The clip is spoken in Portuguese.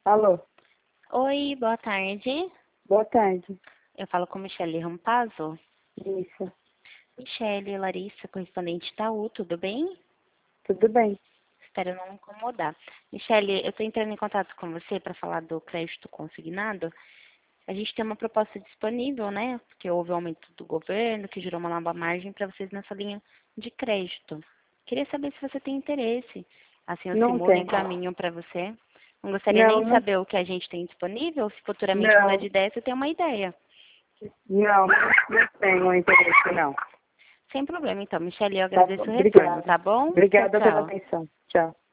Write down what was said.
Alô, Oi, boa tarde. boa tarde. Eu falo com Michele Rampazzo. Isso, Michele, Larissa, correspondente Itaú, tudo bem? tudo bem? Espero não incomodar. Michele, eu estou entrando em contato com você para falar do crédito consignado. A gente tem uma proposta disponível, né? Porque houve um aumento do governo, que gerou uma nova margem para vocês nessa linha de crédito. Queria saber se você tem interesse. Assim, eu Não simulo tem. em caminho para você. Não gostaria Não, nem de não, saber o que a gente tem disponível, se futuramente mudar não, de ideia, você tem uma ideia. não tenho interesse, não. Sem problema, então, Michele, eu Tá bom, agradeço o retorno, obrigada. tá bom? Tchau, Obrigada pela tchau. atenção. Tchau.